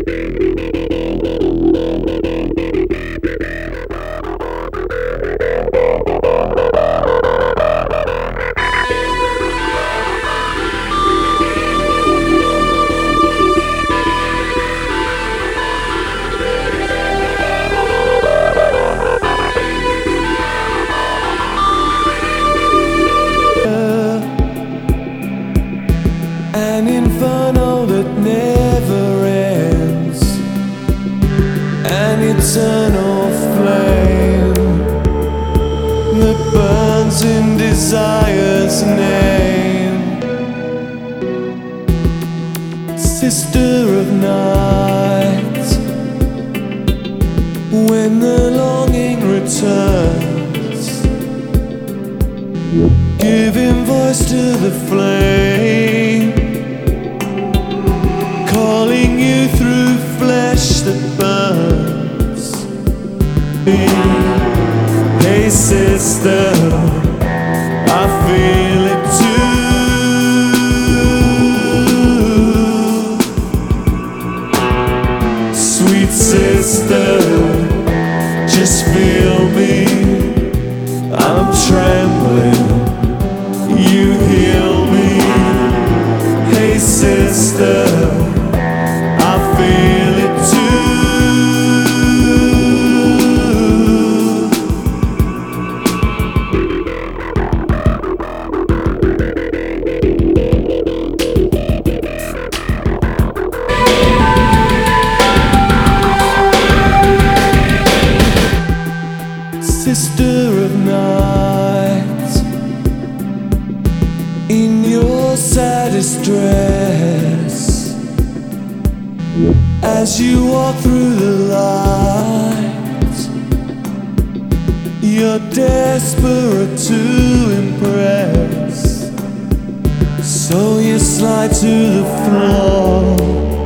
An inferno that never ends, an eternal flame that burns in desire's name. Sister of night, when the longing returns, giving voice to the flame, calling you through flesh that burns. Hey sister, I feel it too. Sweet sister, just feel me, I'm trembling, you heal me. Hey sister, I feel it too. Sister of night, in your saddest dress, as you walk through the light, you're desperate to impress, so you slide to the floor,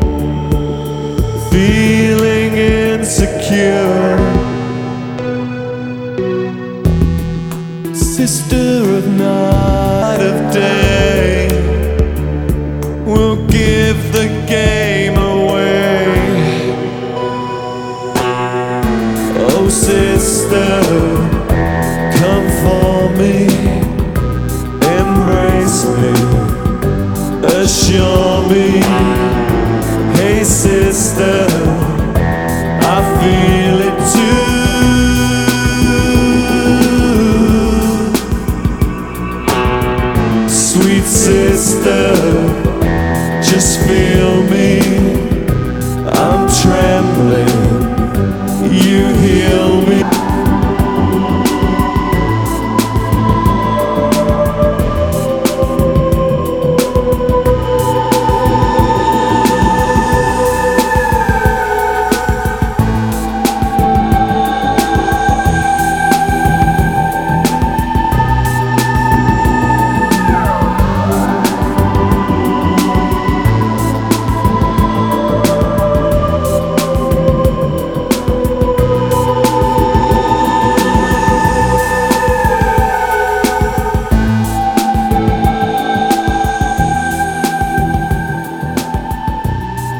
feeling insecure. Sister of night of day, will give the game away. Oh sister, come for me, embrace me, assure me. Hey sister, I feel it too. Sweet sister, just feel me, I'm trembling, you